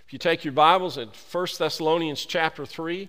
If you take your Bibles at 1 Thessalonians chapter 3,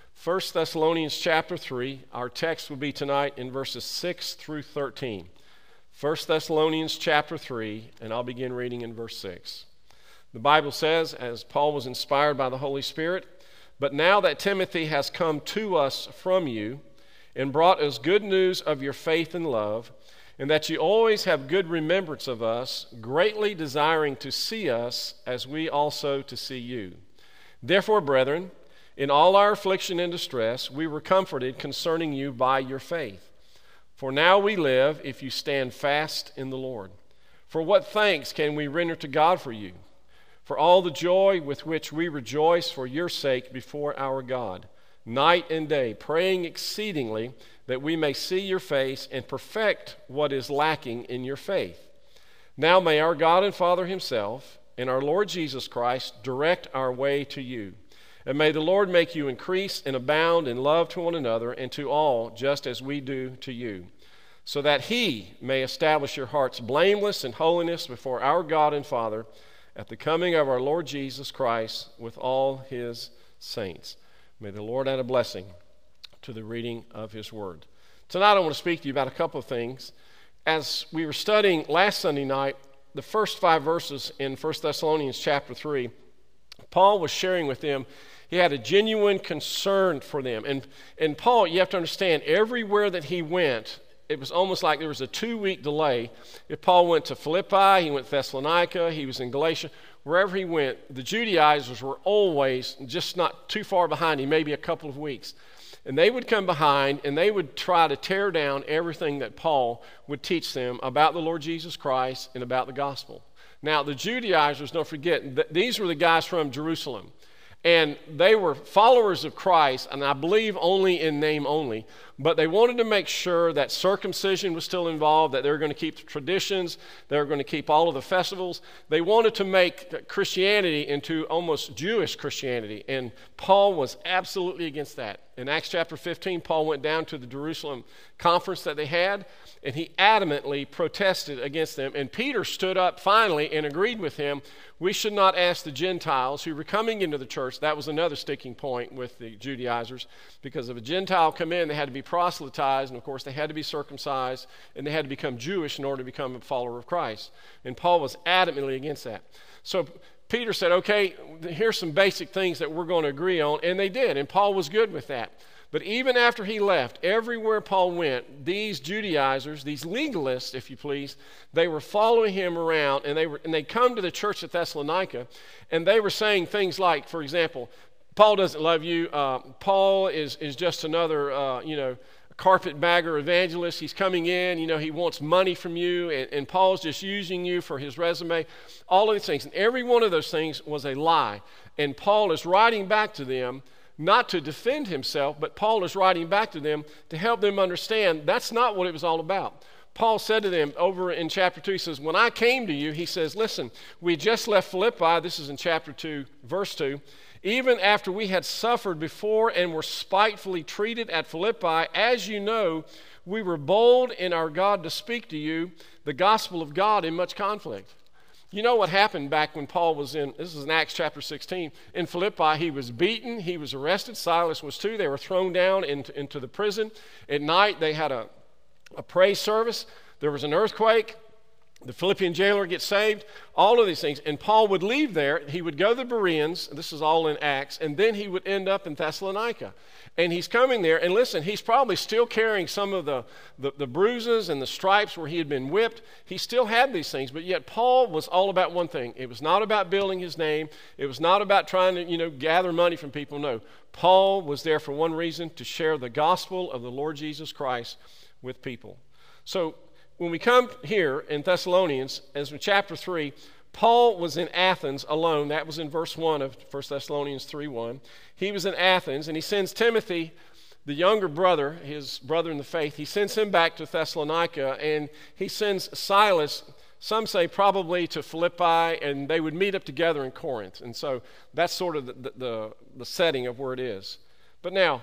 1 Thessalonians chapter 3, our text will be tonight in verses 6 through 13. 1 Thessalonians chapter 3, and I'll begin reading in verse 6. The Bible says, as Paul was inspired by the Holy Spirit, "But now that Timothy has come to us from you and brought us good news of your faith and love, and that you always have good remembrance of us, greatly desiring to see us as we also to see you. Therefore, brethren, in all our affliction and distress, we were comforted concerning you by your faith. For now we live if you stand fast in the Lord. For what thanks can we render to God for you? For all the joy with which we rejoice for your sake before our God, night and day, praying exceedingly that we may see your face and perfect what is lacking in your faith. Now may our God and Father himself and our Lord Jesus Christ direct our way to you. And may the Lord make you increase and abound in love to one another and to all, just as we do to you, so that he may establish your hearts blameless in holiness before our God and Father at the coming of our Lord Jesus Christ with all his saints." May the Lord add a blessing to the reading of his word. Tonight I want to speak to you about a couple of things. As we were studying last Sunday night, the first 5 verses in 1 Thessalonians chapter 3, Paul was sharing with them. He had a genuine concern for them. And Paul, you have to understand, everywhere that he went, it was almost like there was a 2-week delay. If Paul went to Philippi, he went to Thessalonica, he was in Galatia. Wherever he went, the Judaizers were always just not too far behind him, maybe a couple of weeks. And they would come behind and they would try to tear down everything that Paul would teach them about the Lord Jesus Christ and about the gospel. Now, the Judaizers, don't forget, these were the guys from Jerusalem. And they were followers of Christ, and I believe only in name only. But they wanted to make sure that circumcision was still involved, that they were going to keep the traditions, they were going to keep all of the festivals. They wanted to make Christianity into almost Jewish Christianity, and Paul was absolutely against that. In Acts chapter 15, Paul went down to the Jerusalem conference that they had, and he adamantly protested against them. And Peter stood up finally and agreed with him. We should not ask the Gentiles who were coming into the church. That was another sticking point with the Judaizers, because if a Gentile come in, they had to be proselytized, and of course they had to be circumcised, and they had to become Jewish in order to become a follower of Christ. And Paul was adamantly against that. So Peter said, okay, here's some basic things that we're going to agree on, and they did, and Paul was good with that. But even after he left, everywhere Paul went, these Judaizers, these legalists, if you please, they were following him around, and they come to the church at Thessalonica, and they were saying things like, for example, Paul doesn't love you. Paul is just another, carpetbagger evangelist. He's coming in, he wants money from you, and Paul's just using you for his resume. All of these things, and every one of those things was a lie. And Paul is writing back to them, not to defend himself, but Paul is writing back to them to help them understand that's not what it was all about. Paul said to them over in chapter 2, he says, when I came to you, he says, listen, we just left Philippi. This is in chapter 2, verse 2. Even after we had suffered before and were spitefully treated at Philippi, as you know, we were bold in our God to speak to you the gospel of God in much conflict. You know what happened back when Paul was this is in Acts chapter 16, in Philippi. He was beaten, he was arrested, Silas was too. They were thrown down into the prison. At night they had a praise service. There was an earthquake. The Philippian jailer gets saved, all of these things. And Paul would leave there. He would go to the Bereans. This is all in Acts. And then he would end up in Thessalonica. And he's coming there. And listen, he's probably still carrying some of the bruises and the stripes where he had been whipped. He still had these things. But yet Paul was all about one thing. It was not about building his name. It was not about trying to, gather money from people. No. Paul was there for one reason, to share the gospel of the Lord Jesus Christ with people. So when we come here in Thessalonians, as in chapter 3, Paul was in Athens alone. That was in verse 1 of 1 Thessalonians 3:1. He was in Athens, and he sends Timothy, the younger brother, his brother in the faith, he sends him back to Thessalonica, and he sends Silas, some say probably to Philippi, and they would meet up together in Corinth. And so that's sort of the setting of where it is. But now,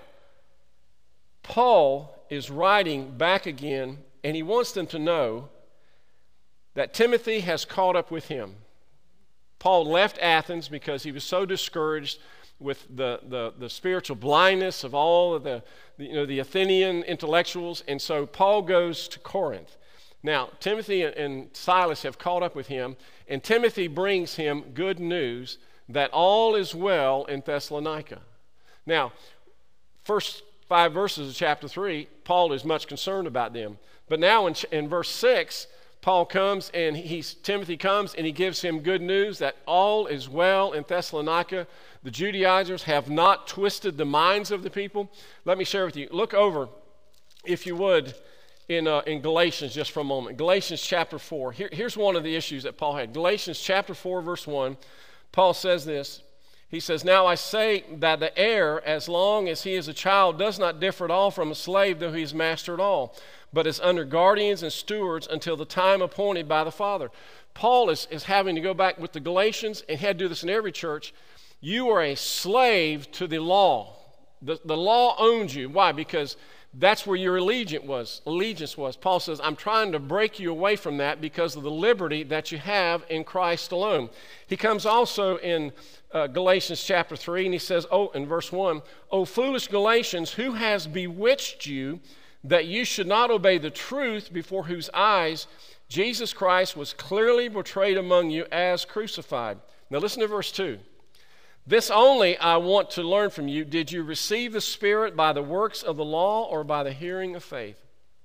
Paul is writing back again, and he wants them to know that Timothy has caught up with him. Paul left Athens because he was so discouraged with the spiritual blindness of all of the Athenian intellectuals, and so Paul goes to Corinth. Now, Timothy and Silas have caught up with him, and Timothy brings him good news that all is well in Thessalonica. Now, first 5 verses of chapter 3, Paul is much concerned about them. But now in verse 6, Paul comes and Timothy comes and he gives him good news that all is well in Thessalonica. The Judaizers have not twisted the minds of the people. Let me share with you. Look over, if you would, in Galatians just for a moment. Galatians chapter 4. Here's one of the issues that Paul had. Galatians chapter 4, verse 1. Paul says this. He says, "Now I say that the heir, as long as he is a child, does not differ at all from a slave, though he is master at all, but is under guardians and stewards until the time appointed by the Father." Paul is having to go back with the Galatians, and he had to do this in every church. You are a slave to the law. The law owns you. Why? Because that's where your allegiance was. Paul says, I'm trying to break you away from that because of the liberty that you have in Christ alone. He comes also in Galatians chapter 3, and he says, in verse 1, "O foolish Galatians, who has bewitched you that you should not obey the truth, before whose eyes Jesus Christ was clearly portrayed among you as crucified?" Now listen to verse 2. "This only I want to learn from you. Did you receive the Spirit by the works of the law or by the hearing of faith?"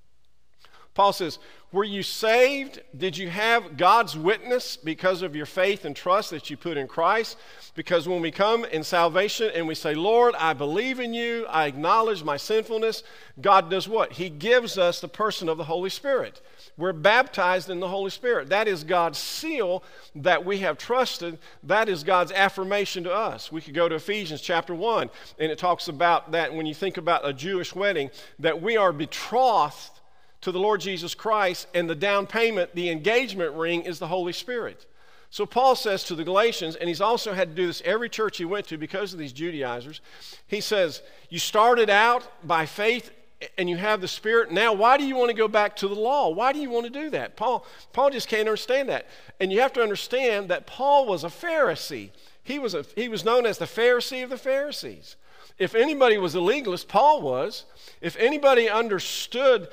Paul says, were you saved? Did you have God's witness because of your faith and trust that you put in Christ? Because when we come in salvation and we say, "Lord, I believe in you, I acknowledge my sinfulness," God does what? He gives us the person of the Holy Spirit. We're baptized in the Holy Spirit. That is God's seal that we have trusted. That is God's affirmation to us. We could go to Ephesians chapter 1, and it talks about that when you think about a Jewish wedding, that we are betrothed to the Lord Jesus Christ, and the down payment, the engagement ring, is the Holy Spirit. So Paul says to the Galatians, and he's also had to do this every church he went to because of these Judaizers, he says, you started out by faith and you have the Spirit. Now, why do you want to go back to the law? Why do you want to do that? Paul just can't understand that. And you have to understand that Paul was a Pharisee. He was known as the Pharisee of the Pharisees. If anybody was a legalist, Paul was. If anybody understood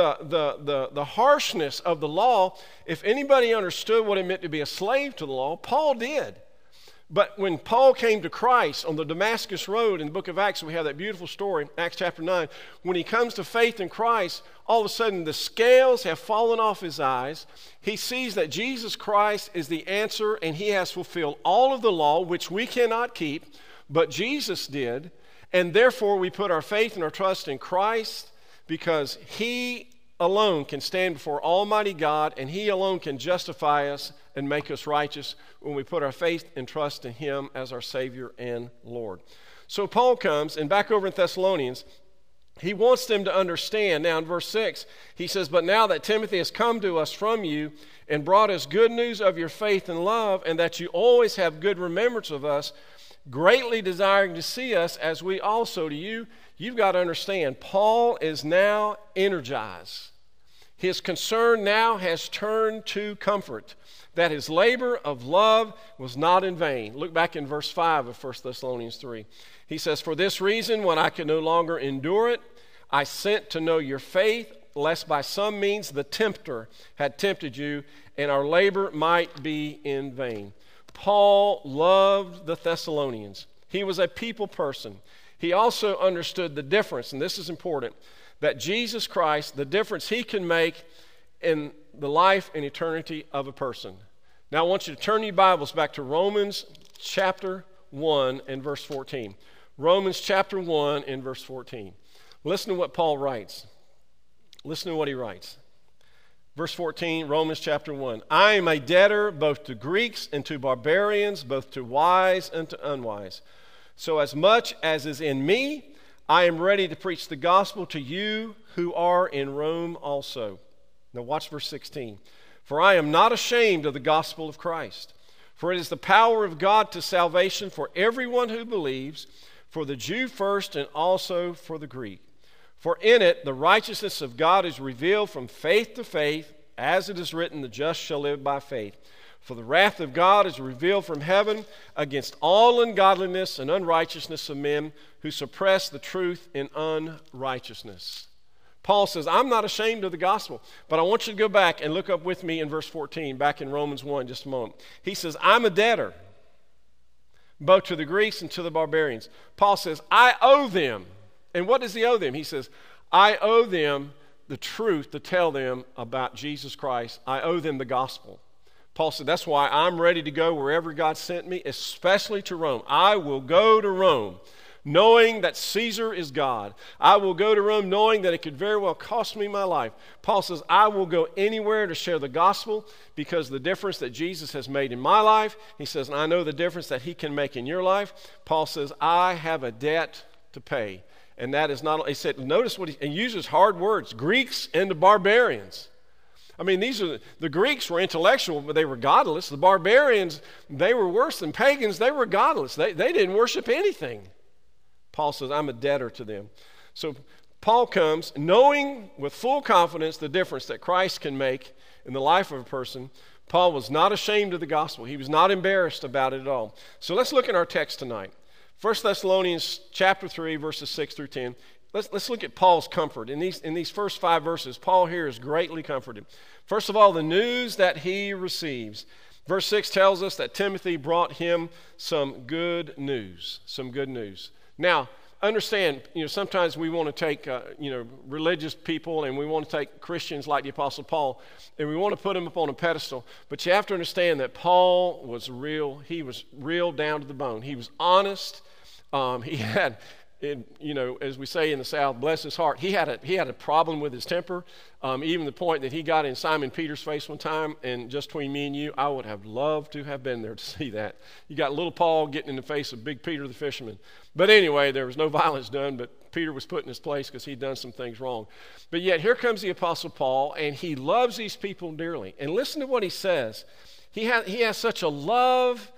the harshness of the law, if anybody understood what it meant to be a slave to the law, Paul did. But when Paul came to Christ on the Damascus Road in the book of Acts, we have that beautiful story, Acts chapter 9. When he comes to faith in Christ, all of a sudden the scales have fallen off his eyes. He sees that Jesus Christ is the answer, and he has fulfilled all of the law, which we cannot keep, but Jesus did. And therefore we put our faith and our trust in Christ, because he alone can stand before Almighty God, and he alone can justify us and make us righteous when we put our faith and trust in him as our Savior and Lord. So Paul comes, and back over in Thessalonians, he wants them to understand. Now in verse 6, he says, "But now that Timothy has come to us from you and brought us good news of your faith and love, and that you always have good remembrance of us, greatly desiring to see us as we also to you," you've got to understand, Paul is now energized. His concern now has turned to comfort, that his labor of love was not in vain. Look back in verse 5 of 1 Thessalonians 3. He says, "For this reason, when I could no longer endure it, I sent to know your faith, lest by some means the tempter had tempted you, and our labor might be in vain." Paul loved the Thessalonians. He was a people person. He also understood the difference, and this is important, that Jesus Christ, the difference he can make in the life and eternity of a person. Now I want you to turn your Bibles back to Romans chapter 1 and verse 14. Romans chapter 1 and verse 14. Listen to what Paul writes. Listen to what he writes. Verse 14, Romans chapter 1. "I am a debtor both to Greeks and to barbarians, both to wise and to unwise. So as much as is in me, I am ready to preach the gospel to you who are in Rome also." Now watch verse 16. "For I am not ashamed of the gospel of Christ, for it is the power of God to salvation for everyone who believes, for the Jew first and also for the Greek. For in it the righteousness of God is revealed from faith to faith, as it is written, the just shall live by faith. For the wrath of God is revealed from heaven against all ungodliness and unrighteousness of men who suppress the truth in unrighteousness. Paul says, I'm not ashamed of the gospel. But I want you to go back and look up with me in verse 14, back in Romans 1, just a moment. He says, I'm a debtor, both to the Greeks and to the barbarians. Paul says, I owe them. And what does he owe them? He says, I owe them the truth to tell them about Jesus Christ. I owe them the gospel. Paul said, that's why I'm ready to go wherever God sent me, especially to Rome. I will go to Rome knowing that Caesar is God. I will go to Rome knowing that it could very well cost me my life. Paul says, I will go anywhere to share the gospel because of the difference that Jesus has made in my life. He says, and I know the difference that he can make in your life. Paul says, I have a debt to pay. And that is not, he said, notice what he uses hard words, Greeks and the barbarians. I mean, the Greeks were intellectual, but they were godless. The barbarians, they were worse than pagans. They were godless. They didn't worship anything. Paul says, I'm a debtor to them. So Paul comes knowing with full confidence the difference that Christ can make in the life of a person. Paul was not ashamed of the gospel. He was not embarrassed about it at all. So let's look at our text tonight. 1 Thessalonians chapter 3, verses 6 through 10. Let's look at Paul's comfort. In these first 5 verses, Paul here is greatly comforted. First of all, the news that he receives. Verse 6 tells us that Timothy brought him some good news. Some good news. Now, understand, sometimes we want to take, religious people and we want to take Christians like the Apostle Paul and we want to put them up on a pedestal. But you have to understand that Paul was real. He was real down to the bone. He was honest. He had... as we say in the South, bless his heart. He had a problem with his temper, even the point that he got in Simon Peter's face one time. And just between me and you, I would have loved to have been there to see that. You got little Paul getting in the face of big Peter the fisherman. But anyway, there was no violence done, but Peter was put in his place because he'd done some things wrong. But yet here comes the Apostle Paul, and he loves these people dearly. And listen to what he says. He has such a love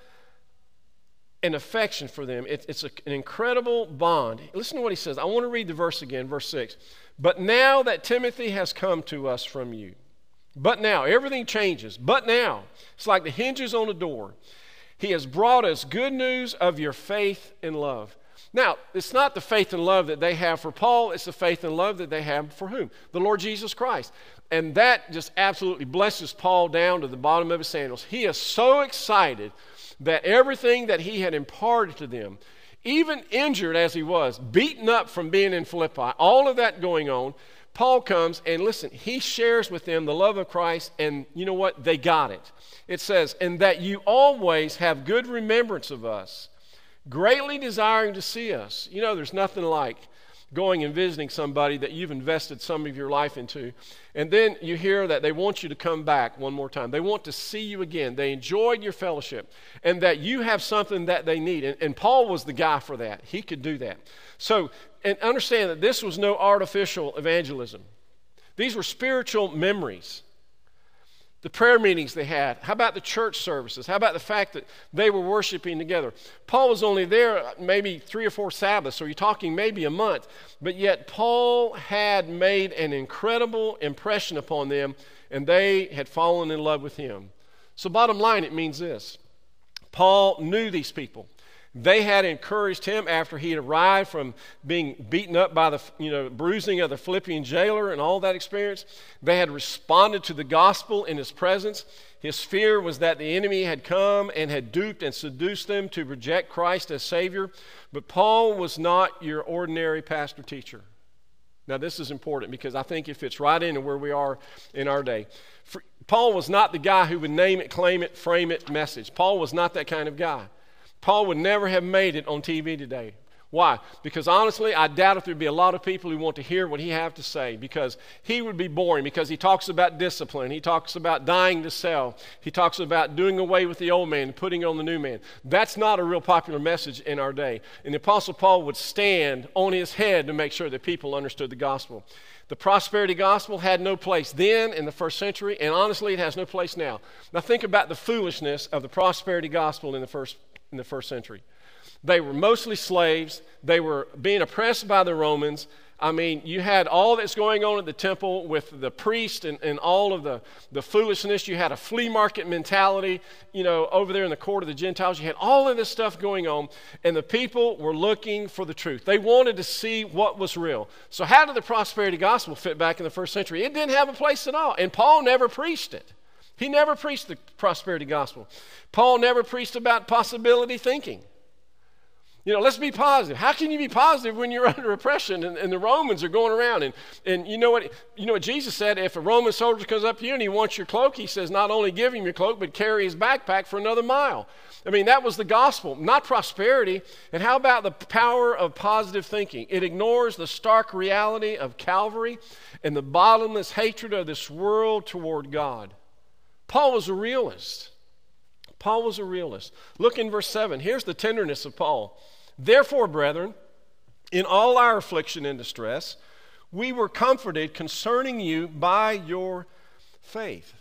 and affection for them. It's an incredible bond. Listen to what he says. I want to read the verse again, verse 6. But now that Timothy has come to us from you. But now, everything changes. But now, it's like the hinges on a door. He has brought us good news of your faith and love. Now, it's not the faith and love that they have for Paul. It's the faith and love that they have for whom? The Lord Jesus Christ. And that just absolutely blesses Paul down to the bottom of his sandals. He is so excited that everything that he had imparted to them, even injured as he was, beaten up from being in Philippi, all of that going on, Paul comes and listen, he shares with them the love of Christ, and you know what? They got it. It says, and that you always have good remembrance of us, greatly desiring to see us. There's nothing like going and visiting somebody that you've invested some of your life into, and then you hear that they want you to come back one more time. They want to see you again. They enjoyed your fellowship, and that you have something that they need. And Paul was the guy for that. He could do that. So, and understand that this was no artificial evangelism. These were spiritual memories. The prayer meetings they had. How about the church services? How about the fact that they were worshiping together? Paul was only there maybe 3 or 4 Sabbaths, so you're talking maybe a month. But yet Paul had made an incredible impression upon them, and they had fallen in love with him. So bottom line, it means this. Paul knew these people. They had encouraged him after he had arrived from being beaten up by the bruising of the Philippian jailer and all that experience. They had responded to the gospel in his presence. His fear was that the enemy had come and had duped and seduced them to reject Christ as Savior. But Paul was not your ordinary pastor teacher. Now this is important because I think it fits right into where we are in our day. Paul was not the guy who would name it, claim it, frame it message. Paul was not that kind of guy. Paul would never have made it on TV today. Why? Because honestly, I doubt if there'd be a lot of people who want to hear what he have to say, because he would be boring, because he talks about discipline. He talks about dying to self. He talks about doing away with the old man and putting on the new man. That's not a real popular message in our day. And the Apostle Paul would stand on his head to make sure that people understood the gospel. The prosperity gospel had no place then in the first century, and honestly, it has no place now. Now think about the foolishness of the prosperity gospel in the first century. They were mostly slaves. They were being oppressed by the Romans, I mean, you had all that's going on at the temple with the priest and all of the foolishness. You had a flea market mentality, over there in the court of the Gentiles. You had all of this stuff going on, and the people were looking for the truth. They wanted to see what was real. So how did the prosperity gospel fit back in the first century? It didn't have a place at all, and Paul never preached it. He never preached the prosperity gospel. Paul never preached about possibility thinking. Let's be positive. How can you be positive when you're under oppression and the Romans are going around? And you know what Jesus said? If a Roman soldier comes up to you and he wants your cloak, he says not only give him your cloak, but carry his backpack for another mile. I mean, that was the gospel, not prosperity. And how about the power of positive thinking? It ignores the stark reality of Calvary and the bottomless hatred of this world toward God. Paul was a realist. Paul was a realist. Look in verse 7. Here's the tenderness of Paul. Therefore, brethren, in all our affliction and distress, we were comforted concerning you by your faith.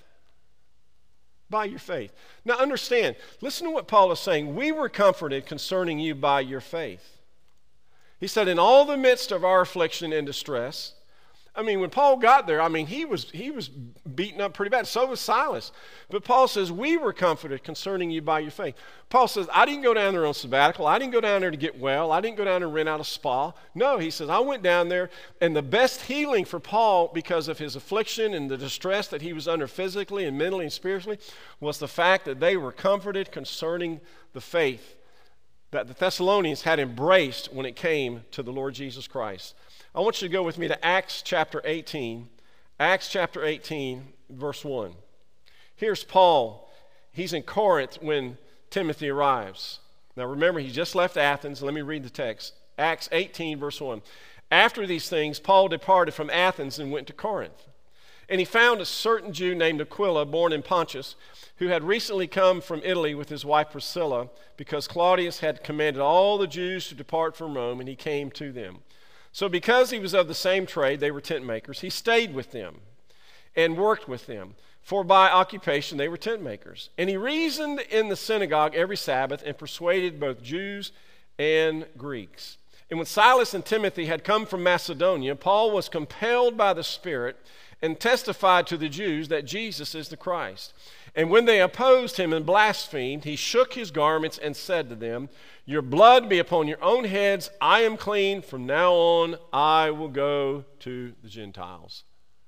By your faith. Now understand, listen to what Paul is saying. We were comforted concerning you by your faith. He said, in all the midst of our affliction and distress, I mean, when Paul got there, he was beaten up pretty bad. So was Silas. But Paul says, we were comforted concerning you by your faith. Paul says, I didn't go down there on sabbatical. I didn't go down there to get well. I didn't go down there and rent out a spa. No, he says, I went down there, and the best healing for Paul because of his affliction and the distress that he was under physically and mentally and spiritually was the fact that they were comforted concerning the faith that the Thessalonians had embraced when it came to the Lord Jesus Christ. I want you to go with me to Acts chapter 18. Acts chapter 18, verse 1. Here's Paul. He's in Corinth when Timothy arrives. Now remember, he just left Athens. Let me read the text. Acts 18, verse 1. After these things, Paul departed from Athens and went to Corinth. And he found a certain Jew named Aquila, born in Pontus, who had recently come from Italy with his wife Priscilla, because Claudius had commanded all the Jews to depart from Rome, and he came to them. So because he was of the same trade, they were tent makers, he stayed with them and worked with them, for by occupation they were tent makers. And he reasoned in the synagogue every Sabbath and persuaded both Jews and Greeks. And when Silas and Timothy had come from Macedonia, Paul was compelled by the Spirit and testified to the Jews that Jesus is the Christ. And when they opposed him and blasphemed, he shook his garments and said to them, your blood be upon your own heads. I am clean. From now on, I will go to the Gentiles.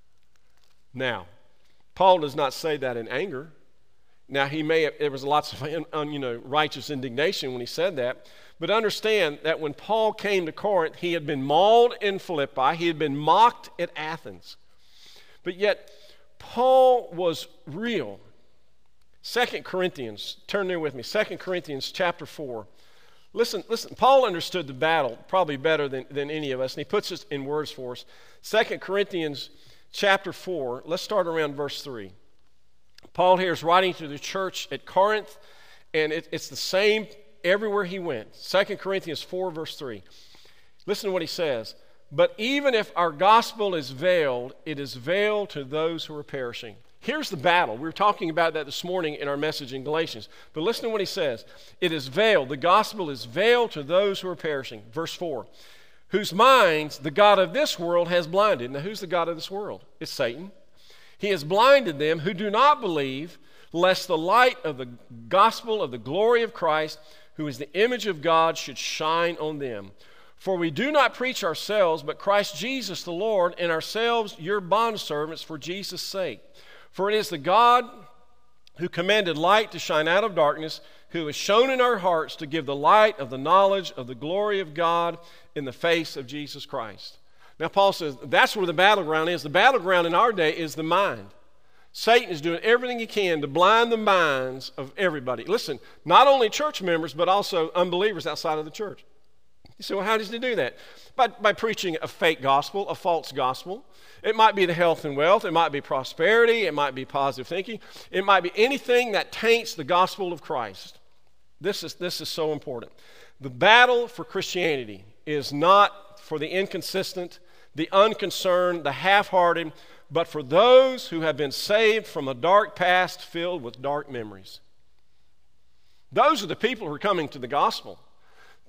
Now, Paul does not say that in anger. Now, there was lots of righteous indignation when he said that. But understand that when Paul came to Corinth, he had been mauled in Philippi. He had been mocked at Athens. But yet, Paul was real. 2 Corinthians, turn there with me. 2 Corinthians chapter 4. Listen, Paul understood the battle probably better than any of us, and he puts it in words for us. 2 Corinthians chapter 4, let's start around verse 3. Paul here is writing to the church at Corinth, and it's the same everywhere he went. 2 Corinthians 4, verse 3. Listen to what he says. But even if our gospel is veiled, it is veiled to those who are perishing. Here's the battle. We were talking about that this morning in our message in Galatians. But listen to what he says. It is veiled. The gospel is veiled to those who are perishing. Verse 4. Whose minds the God of this world has blinded. Now, who's the God of this world? It's Satan. He has blinded them who do not believe, lest the light of the gospel of the glory of Christ, who is the image of God, should shine on them. For we do not preach ourselves, but Christ Jesus the Lord, and ourselves your bondservants for Jesus' sake. For it is the God who commanded light to shine out of darkness, who has shown in our hearts to give the light of the knowledge of the glory of God in the face of Jesus Christ. Now Paul says that's where the battleground is. The battleground in our day is the mind. Satan is doing everything he can to blind the minds of everybody. Listen, not only church members, but also unbelievers outside of the church. You say, well, how does he do that? By preaching a fake gospel, a false gospel. It might be the health and wealth. It might be prosperity. It might be positive thinking. It might be anything that taints the gospel of Christ. This is so important. The battle for Christianity is not for the inconsistent, the unconcerned, the half-hearted, but for those who have been saved from a dark past filled with dark memories. Those are the people who are coming to the gospel.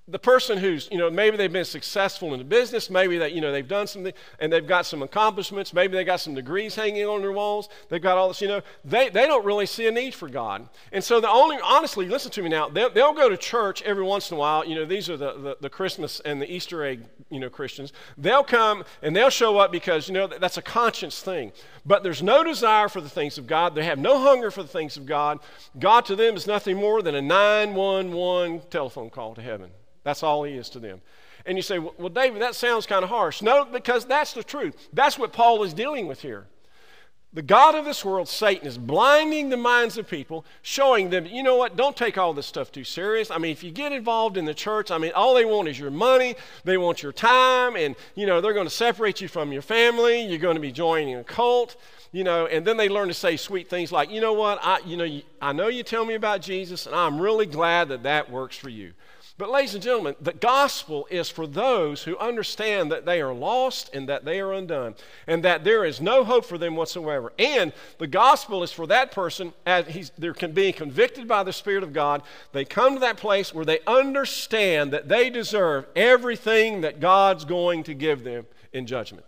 the person who's, maybe they've been successful in the business, maybe that, they've done something and they've got some accomplishments, maybe they got some degrees hanging on their walls, they've got all this, they don't really see a need for God. And so honestly, listen to me now, they'll go to church every once in a while, these are the Christmas and the Easter egg, Christians. They'll come and they'll show up because, that's a conscience thing. But there's no desire for the things of God. They have no hunger for the things of God. God to them is nothing more than a 911 telephone call to heaven. That's all he is to them. And you say, well, David, that sounds kind of harsh. No, because that's the truth. That's what Paul is dealing with here. The God of this world, Satan, is blinding the minds of people, showing them, you know what, don't take all this stuff too serious. I mean, if you get involved in the church, all they want is your money, they want your time, and, they're going to separate you from your family, you're going to be joining a cult, and then they learn to say sweet things like, you know what, I know you tell me about Jesus, and I'm really glad that works for you. But ladies and gentlemen, the gospel is for those who understand that they are lost and that they are undone and that there is no hope for them whatsoever. And the gospel is for that person as they're being convicted by the Spirit of God. They come to that place where they understand that they deserve everything that God's going to give them in judgment.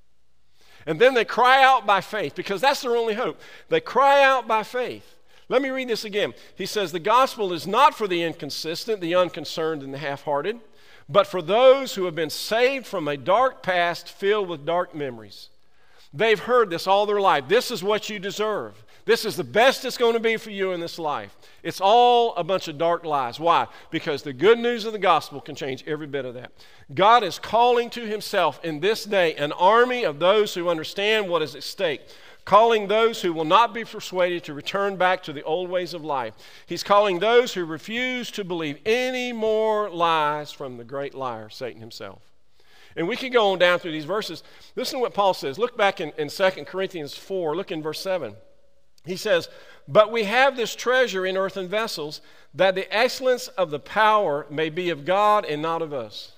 And then they cry out by faith because that's their only hope. They cry out by faith. Let me read this again. He says, the gospel is not for the inconsistent, the unconcerned, and the half-hearted, but for those who have been saved from a dark past filled with dark memories. They've heard this all their life. This is what you deserve. This is the best it's going to be for you in this life. It's all a bunch of dark lies. Why? Because the good news of the gospel can change every bit of that. God is calling to himself in this day an army of those who understand what is at stake, calling those who will not be persuaded to return back to the old ways of life. He's calling those who refuse to believe any more lies from the great liar, Satan himself. And we can go on down through these verses. Listen to what Paul says. Look back in 2 Corinthians 4. Look in verse 7. He says, but we have this treasure in earthen vessels, that the excellence of the power may be of God and not of us.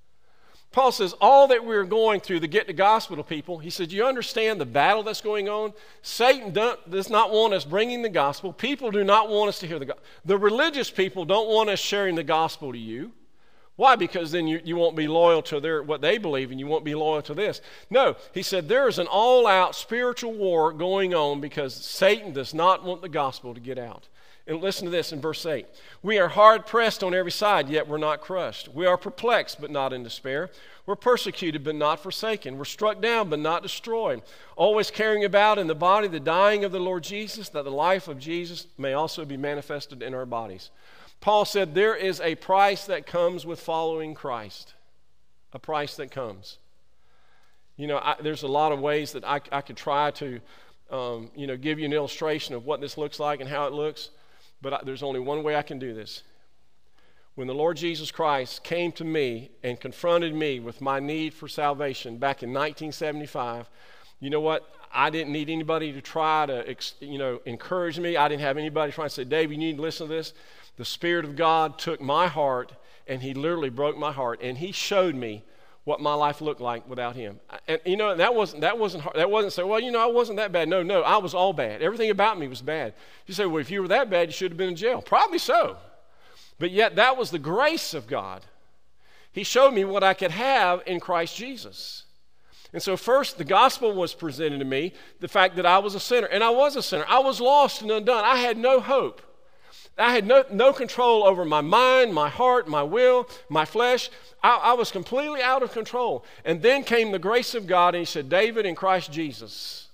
Paul says, all that we're going through to get the gospel to people, he said, you understand the battle that's going on? Satan does not want us bringing the gospel. People do not want us to hear the gospel. The religious people don't want us sharing the gospel to you. Why? Because then you won't be loyal to what they believe and you won't be loyal to this. No, he said there is an all-out spiritual war going on because Satan does not want the gospel to get out. And listen to this in verse 8. We are hard pressed on every side, yet we're not crushed. We are perplexed, but not in despair. We're persecuted, but not forsaken. We're struck down, but not destroyed. Always carrying about in the body the dying of the Lord Jesus, that the life of Jesus may also be manifested in our bodies. Paul said there is a price that comes with following Christ. A price that comes. There's a lot of ways that I could try to give you an illustration of what this looks like and how it looks. But there's only one way I can do this. When the Lord Jesus Christ came to me and confronted me with my need for salvation back in 1975, you know what? I didn't need anybody to try to, encourage me. I didn't have anybody trying to say, Dave, you need to listen to this. The Spirit of God took my heart and he literally broke my heart and he showed me what my life looked like without him. And that wasn't hard. That wasn't say, well, I wasn't that bad. No, I was all bad. Everything about me was bad. You say, well, if you were that bad, you should have been in jail. Probably so. But yet that was the grace of God. He showed me what I could have in Christ Jesus. And so first, the gospel was presented to me, the fact that I was a sinner. And I was a sinner. I was lost and undone. I had no hope. I had no control over my mind, my heart, my will, my flesh. I was completely out of control. And then came the grace of God, and he said, David, in Christ Jesus,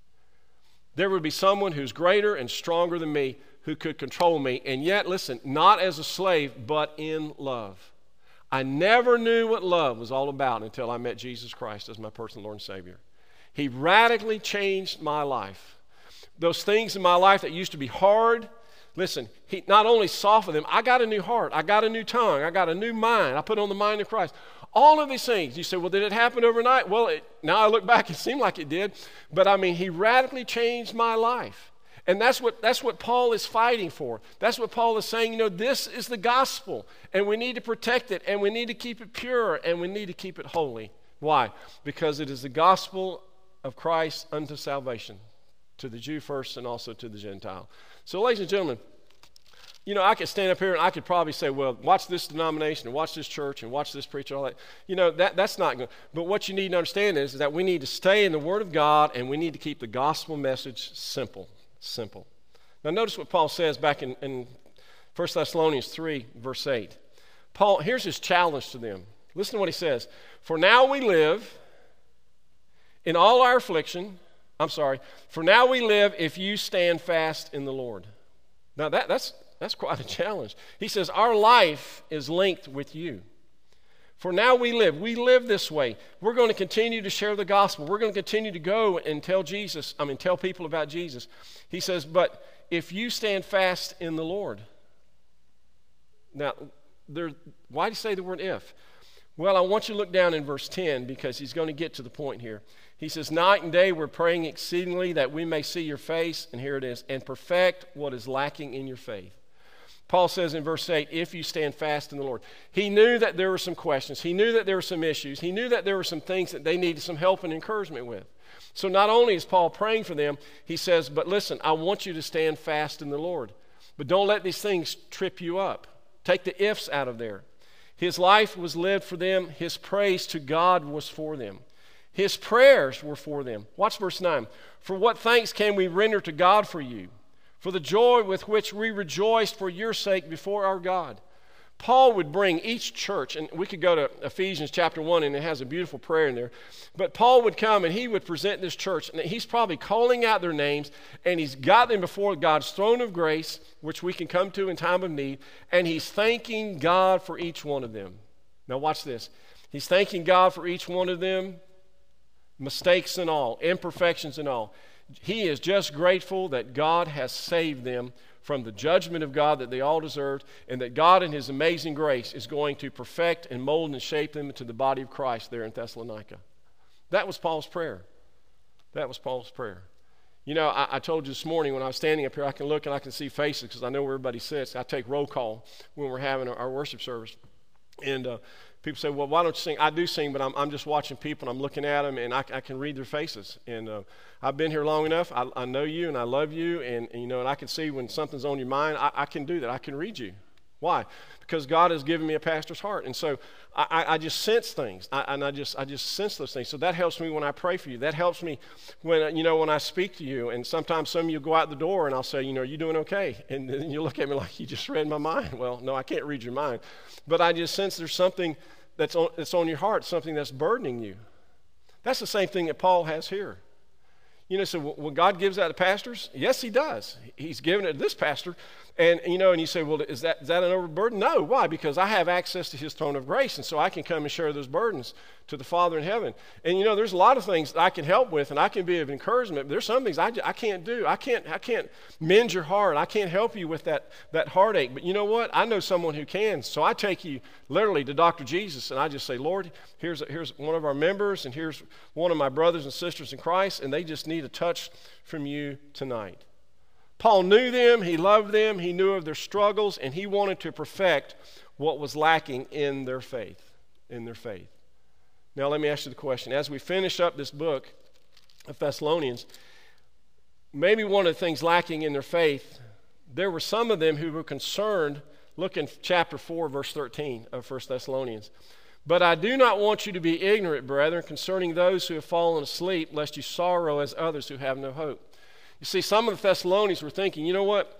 there would be someone who's greater and stronger than me who could control me. And yet, listen, not as a slave, but in love. I never knew what love was all about until I met Jesus Christ as my personal Lord and Savior. He radically changed my life. Those things in my life that used to be hard, listen, he not only softened them, I got a new heart, I got a new tongue, I got a new mind, I put on the mind of Christ. All of these things, you say, well, did it happen overnight? Well, now I look back, it seemed like it did. But he radically changed my life. And that's what Paul is fighting for. That's what Paul is saying, this is the gospel, and we need to protect it, and we need to keep it pure, and we need to keep it holy. Why? Because it is the gospel of Christ unto salvation, to the Jew first and also to the Gentile. So, ladies and gentlemen, I could stand up here and I could probably say, well, watch this denomination and watch this church and watch this preacher, all that. That's not good. But what you need to understand is that we need to stay in the Word of God, and we need to keep the gospel message simple. Simple. Now notice what Paul says back in 1 Thessalonians 3, verse 8. Paul, here's his challenge to them. Listen to what he says. For now we live in all our affliction. For now we live if you stand fast in the Lord. Now that's quite a challenge. He says, our life is linked with you. For now we live. We live this way. We're going to continue to share the gospel. We're going to continue to go and tell people about Jesus. He says, but if you stand fast in the Lord. Now, why do you say the word if? Well, I want you to look down in verse 10 because he's going to get to the point here. He says, night and day we're praying exceedingly that we may see your face, and here it is, and perfect what is lacking in your faith. Paul says in verse 8, if you stand fast in the Lord. He knew that there were some questions. He knew that there were some issues. He knew that there were some things that they needed some help and encouragement with. So not only is Paul praying for them, he says, but listen, I want you to stand fast in the Lord. But don't let these things trip you up. Take the ifs out of there. His life was lived for them. His praise to God was for them. His prayers were for them. Watch verse 9. For what thanks can we render to God for you? For the joy with which we rejoiced for your sake before our God. Paul would bring each church, and we could go to Ephesians chapter 1, and it has a beautiful prayer in there. But Paul would come, and he would present this church, and he's probably calling out their names, and he's got them before God's throne of grace, which we can come to in time of need, and he's thanking God for each one of them. Now watch this. He's thanking God for each one of them, mistakes and all, imperfections and all. He is just grateful that God has saved them from the judgment of God that they all deserved, and that God in His amazing grace is going to perfect and mold and shape them into the body of Christ there in Thessalonica. That was Paul's prayer. That was Paul's prayer. I told you this morning when I was standing up here, I can look and I can see faces because I know where everybody sits. I take roll call when we're having our worship service. And people say, well, why don't you sing? I do sing, but I'm just watching people, and I'm looking at them, and I can read their faces. And I've been here long enough. I know you, and I love you, and and I can see when something's on your mind. I can do that. I can read you. Why? Because God has given me a pastor's heart. And so I just sense things, and I just sense those things. So that helps me when I pray for you. That helps me when, when I speak to you. And sometimes some of you go out the door, and I'll say, are you doing okay? And then you look at me like you just read my mind. Well, no, I can't read your mind. But I just sense there's something that's on your heart, something that's burdening you. That's the same thing that Paul has here. So when God gives that to pastors, yes, He does. He's given it to this pastor. And, and you say, well, is that an overburden? No. Why? Because I have access to His throne of grace, and so I can come and share those burdens to the Father in heaven. And, there's a lot of things that I can help with, and I can be of encouragement, but there's some things I can't do. I can't mend your heart. I can't help you with that heartache. But you know what? I know someone who can. So I take you literally to Dr. Jesus, and I just say, Lord, here's one of our members, and here's one of my brothers and sisters in Christ, and they just need a touch from you tonight. Paul knew them, he loved them, he knew of their struggles, and he wanted to perfect what was lacking in their faith. Now let me ask you the question. As we finish up this book of Thessalonians, maybe one of the things lacking in their faith, there were some of them who were concerned. Look in chapter 4, verse 13 of 1 Thessalonians. But I do not want you to be ignorant, brethren, concerning those who have fallen asleep, lest you sorrow as others who have no hope. You see, some of the Thessalonians were thinking, you know what?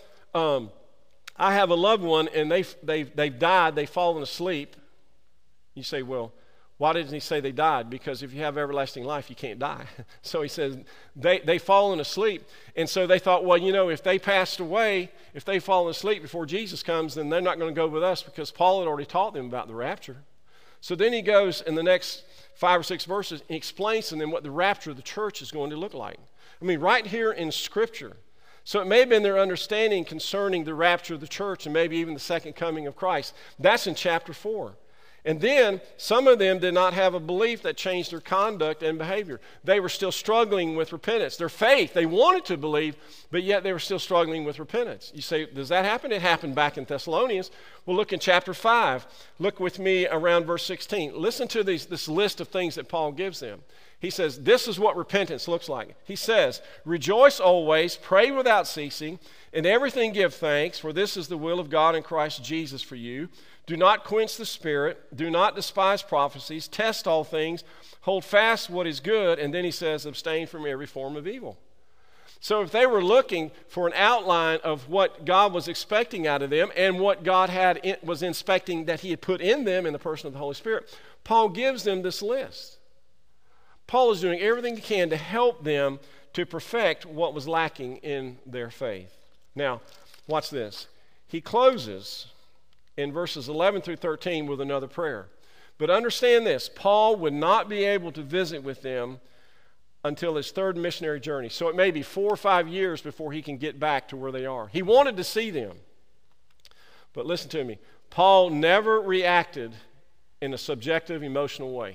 I have a loved one, and they've died. They've fallen asleep. You say, well, why didn't he say they died? Because if you have everlasting life, you can't die. So he says they've fallen asleep. And so they thought, well, if they passed away, if they've fallen asleep before Jesus comes, then they're not going to go with us because Paul had already taught them about the rapture. So then he goes in the next 5 or 6 verses and explains to them what the rapture of the church is going to look like. Right here in Scripture. So it may have been their understanding concerning the rapture of the church and maybe even the second coming of Christ. That's in chapter 4. And then some of them did not have a belief that changed their conduct and behavior. They were still struggling with repentance. Their faith, they wanted to believe, but yet they were still struggling with repentance. You say, does that happen? It happened back in Thessalonians. Well, look in chapter 5. Look with me around verse 16. Listen to this list of things that Paul gives them. He says, this is what repentance looks like. He says, rejoice always, pray without ceasing, in everything give thanks, for this is the will of God in Christ Jesus for you. Do not quench the spirit, do not despise prophecies, test all things, hold fast what is good, and then he says, abstain from every form of evil. So if they were looking for an outline of what God was expecting out of them and what God was inspecting that he had put in them in the person of the Holy Spirit, Paul gives them this list. Paul is doing everything he can to help them to perfect what was lacking in their faith. Now, watch this. He closes in verses 11 through 13 with another prayer. But understand this, Paul would not be able to visit with them until his third missionary journey. So it may be 4 or 5 years before he can get back to where they are. He wanted to see them. But listen to me, Paul never reacted in a subjective, emotional way.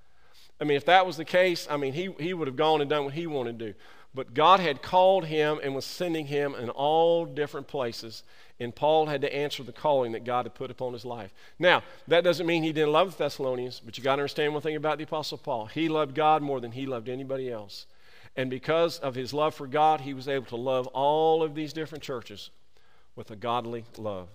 I mean, if that was the case, I mean, he would have gone and done what he wanted to do. But God had called him and was sending him in all different places, and Paul had to answer the calling that God had put upon his life. Now, that doesn't mean he didn't love the Thessalonians, but you got to understand one thing about the Apostle Paul. He loved God more than he loved anybody else. And because of his love for God, he was able to love all of these different churches with a godly love,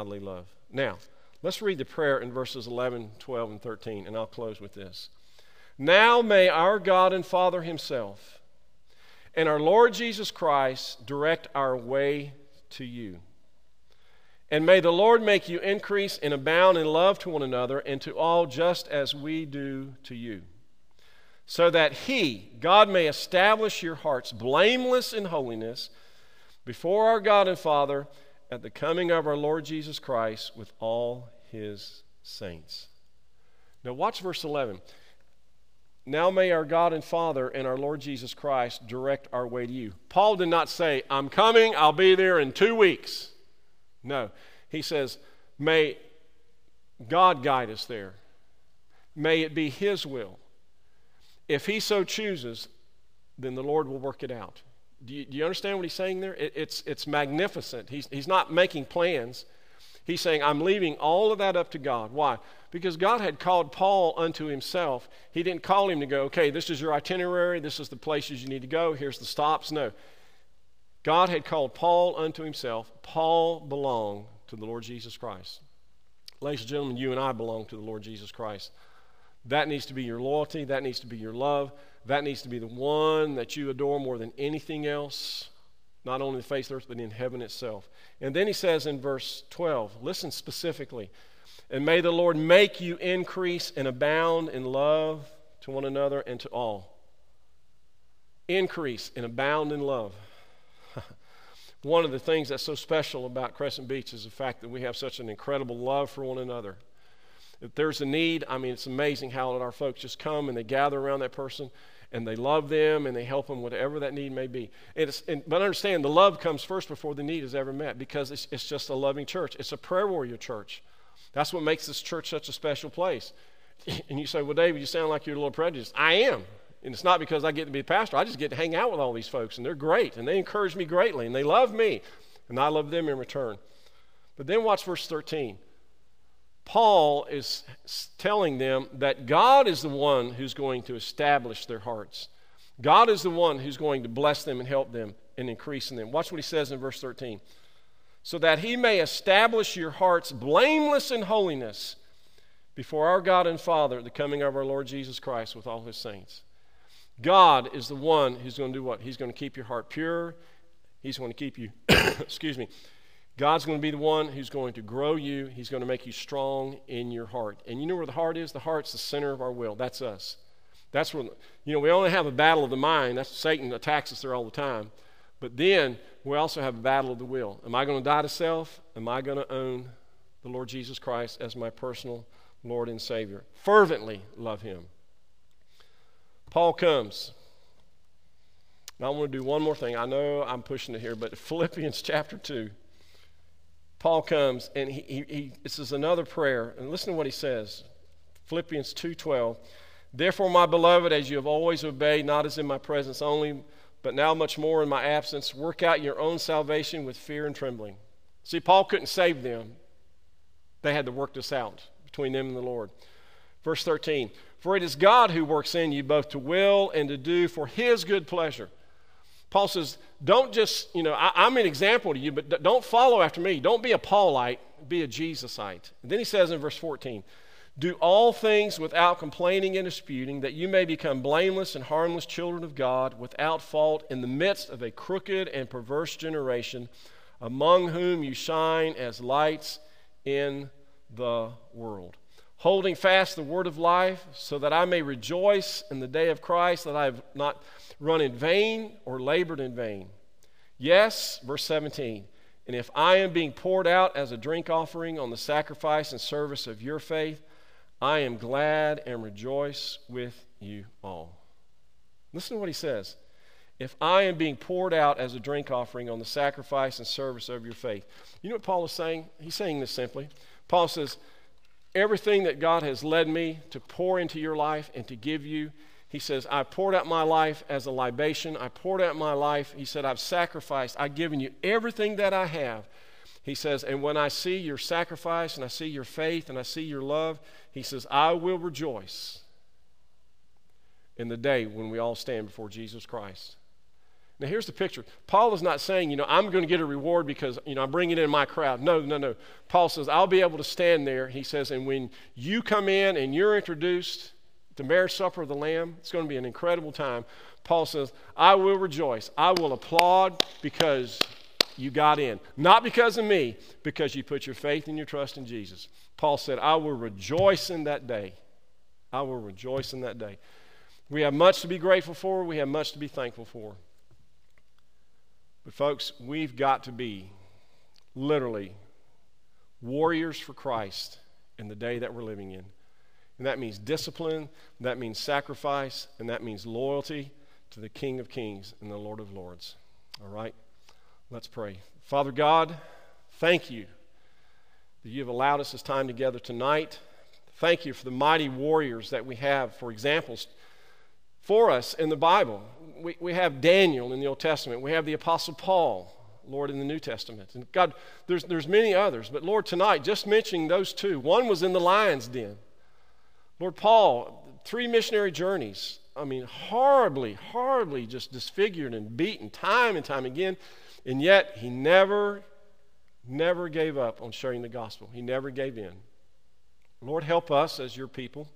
Now, let's read the prayer in verses 11, 12, and 13, and I'll close with this. Now may our God and Father himself and our Lord Jesus Christ direct our way to you. And may the Lord make you increase and abound in love to one another and to all, just as we do to you, so that he, God, may establish your hearts blameless in holiness before our God and Father at the coming of our Lord Jesus Christ with all his saints. Now watch verse 11. Now may our God and Father and our Lord Jesus Christ direct our way to you. Paul did not say, I'm coming, I'll be there in 2 weeks. No, he says, may God guide us there. May it be his will. If he so chooses, then the Lord will work it out. Do you understand what he's saying there? It's magnificent. He's not making plans. He's saying, I'm leaving all of that up to God. Why? Because God had called Paul unto himself. He didn't call him to go, okay, this is your itinerary, this is the places you need to go, here's the stops. No. God had called Paul unto himself. Paul belonged to the Lord Jesus Christ. Ladies and gentlemen, you and I belong to the Lord Jesus Christ. That needs to be your loyalty. That needs to be your love. That needs to be the one that you adore more than anything else, not only in the face of the earth, but in heaven itself. And then he says in verse 12, listen specifically, and may the Lord make you increase and abound in love to one another and to all. Increase and abound in love. One of the things that's so special about Crescent Beach is the fact that we have such an incredible love for one another. If there's a need, I mean, it's amazing how our folks just come and they gather around that person and they love them and they help them whatever that need may be. But understand, the love comes first before the need is ever met, because it's just a loving church. It's a prayer warrior church. That's what makes this church such a special place. And you say, well, David, you sound like you're a little prejudiced. I am. And it's not because I get to be a pastor. I just get to hang out with all these folks, and they're great, and they encourage me greatly, and they love me, and I love them in return. But then watch verse 13. Paul is telling them that God is the one who's going to establish their hearts. God is the one who's going to bless them and help them and increase in them. Watch what he says in verse 13. So that he may establish your hearts blameless in holiness before our God and Father at the coming of our Lord Jesus Christ with all his saints. God is the one who's going to do what? He's going to keep your heart pure. He's going to keep you, excuse me. God's going to be the one who's going to grow you. He's going to make you strong in your heart. And you know where the heart is? The heart's the center of our will. That's us. That's where, we only have a battle of the mind. That's Satan attacks us there all the time. But then we also have a battle of the will. Am I going to die to self? Am I going to own the Lord Jesus Christ as my personal Lord and Savior? Fervently love him. Paul comes. Now I want to do one more thing. I know I'm pushing it here, but Philippians chapter 2. Paul comes, and this is another prayer. And listen to what he says. Philippians 2:12. Therefore, my beloved, as you have always obeyed, not as in my presence only, but now much more in my absence, work out your own salvation with fear and trembling. See, Paul couldn't save them. They had to work this out between them and the Lord. Verse 13, for it is God who works in you both to will and to do for his good pleasure. Paul says, don't just, I'm an example to you, but don't follow after me. Don't be a Paulite, be a Jesusite. And then he says in verse 14, do all things without complaining and disputing, that you may become blameless and harmless children of God, without fault in the midst of a crooked and perverse generation, among whom you shine as lights in the world, holding fast the word of life, so that I may rejoice in the day of Christ, that I have not run in vain or labored in vain. Yes, verse 17, and if I am being poured out as a drink offering on the sacrifice and service of your faith, I am glad and rejoice with you all. Listen to what he says. If I am being poured out as a drink offering on the sacrifice and service of your faith. You know what Paul is saying? He's saying this simply. Paul says, everything that God has led me to pour into your life and to give you, he says, I poured out my life as a libation. I poured out my life. He said, I've sacrificed. I've given you everything that I have. He says, and when I see your sacrifice and I see your faith and I see your love, he says, I will rejoice in the day when we all stand before Jesus Christ. Now here's the picture. Paul is not saying, I'm going to get a reward because, I'm bringing in my crowd. No. Paul says, I'll be able to stand there. He says, and when you come in and you're introduced to the marriage supper of the Lamb, it's going to be an incredible time. Paul says, I will rejoice. I will applaud because you got in. Not because of me, because you put your faith and your trust in Jesus. Paul said, I will rejoice in that day. I will rejoice in that day. We have much to be grateful for. We have much to be thankful for. But folks, we've got to be literally warriors for Christ in the day that we're living in. And that means discipline, that means sacrifice, and that means loyalty to the King of Kings and the Lord of Lords. All right? Let's pray. Father God, thank you that you have allowed us this time together tonight. Thank you for the mighty warriors that we have for examples for us in the Bible. We have Daniel in the Old Testament. We have the Apostle Paul, Lord, in the New Testament. And God, there's many others. But Lord, tonight, just mentioning those two. One was in the lion's den. Lord, Paul, 3 missionary journeys. Horribly just disfigured and beaten time and time again. And yet, he never gave up on sharing the gospel. He never gave in. Lord, help us as your people.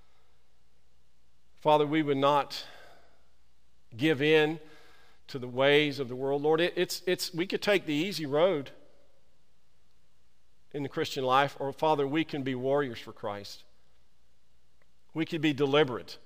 Father, we would not give in to the ways of the world. Lord, we could take the easy road in the Christian life, or Father, we can be warriors for Christ. We could be deliberate.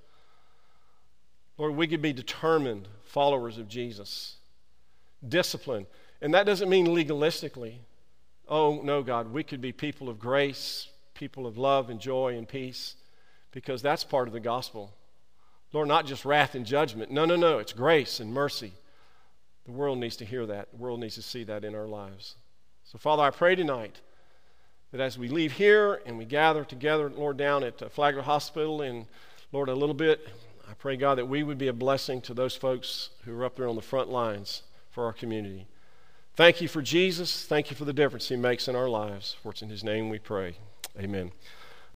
Lord, we could be determined followers of Jesus. Discipline. And that doesn't mean legalistically. Oh, no, God, we could be people of grace, people of love and joy and peace, because that's part of the gospel. Lord, not just wrath and judgment. No. It's grace and mercy. The world needs to hear that. The world needs to see that in our lives. So, Father, I pray tonight that as we leave here and we gather together, Lord, down at Flagler Hospital, and Lord, a little bit, I pray, God, that we would be a blessing to those folks who are up there on the front lines for our community. Thank you for Jesus. Thank you for the difference he makes in our lives. For it's in his name we pray. Amen.